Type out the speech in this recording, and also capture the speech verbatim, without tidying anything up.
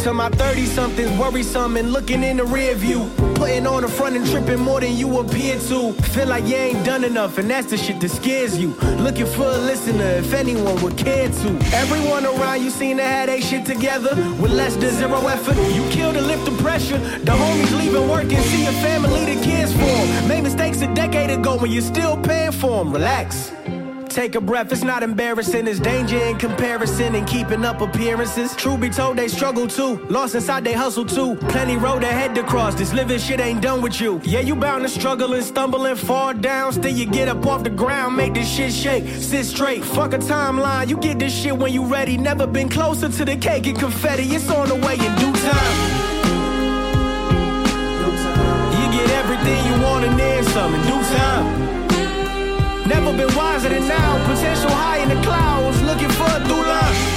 To my thirty-somethings, worrisome and looking in the rear view. Putting on the front and tripping more than you appear to. Feel like you ain't done enough, and that's the shit that scares you. Looking for a listener, if anyone would care to. Everyone around you seem to have they shit together with less than zero effort. You kill to lift the pressure. The homies leaving work and see your family the kids for 'em. Made mistakes a decade ago when you're still paying for them. Relax. Take a breath, it's not embarrassing. There's danger in comparison and keeping up appearances. Truth be told, they struggle too. Lost inside, they hustle too. Plenty road ahead to cross. This living shit ain't done with you. Yeah, you bound to struggle and stumble and fall down. Still you get up off the ground, make this shit shake. Sit straight, fuck a timeline. You get this shit when you ready. Never been closer to the cake and confetti. It's on the way in due time. You get everything you want and then some in due time. Never been wiser than now. Potential high in the clouds, looking for a through line.